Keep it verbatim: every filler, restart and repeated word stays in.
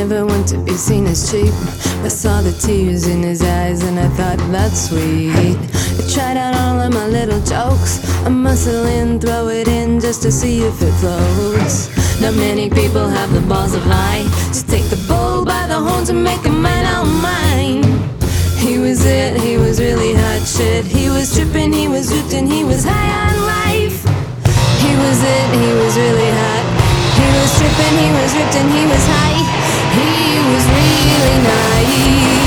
never want to be seen as cheap. I saw the tears in his eyes and I thought that's sweet. I tried out all of my little jokes. I muscle in, throw it in just to see if it floats. Not many people have the balls of lie to take the bull by the horns and make a man out of mine. He was it, he was really hot shit. He was tripping, he was ripped and he was high on life. He was it, he was really hot. He was tripping, he was ripped and he was high. He was really naive.